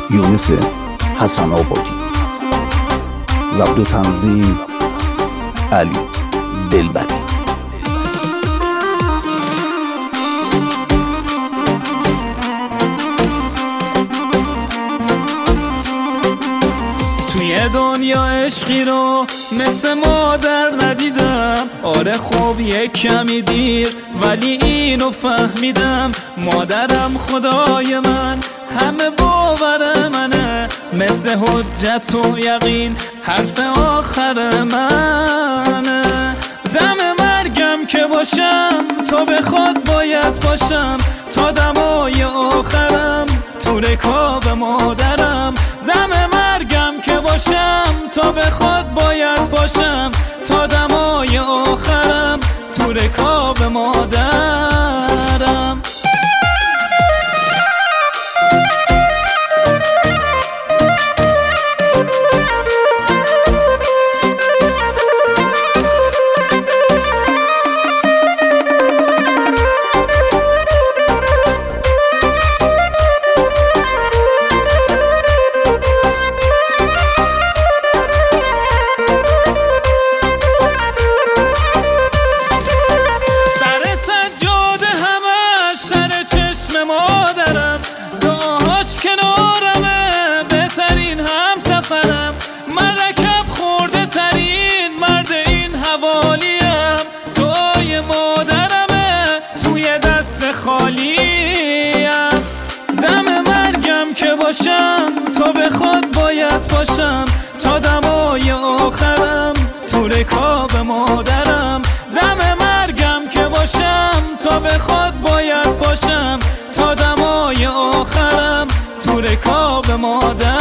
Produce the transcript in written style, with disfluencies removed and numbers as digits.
یونس حسن آبادی. ضبط و تنظیم علی دلبری. توی دنیا عشقی رو مثل مادر ندیدم. آره خب یک کمی دیر ولی اینو فهمیدم. مادرم خدای من همه باور منه، مثل حجت و یقین حرف آخر منه. دم مرگم که باشم تو به خود باید باشم، تا دمای آخرم تو رکاب مادرم. دم مرگم که باشم تو به خود باید باشم، تا دمای آخرم تو رکاب مادرم. مرکب خورده ترین مرد این حوالیم، دعای مادرمه توی دست خالیم. دم مرگم که باشم تو به خود باید باشم، تا دمای آخرم تو رکاب مادرم. دم مرگم که باشم تو به خود باید باشم، تا دمای آخرم تو رکاب مادرم.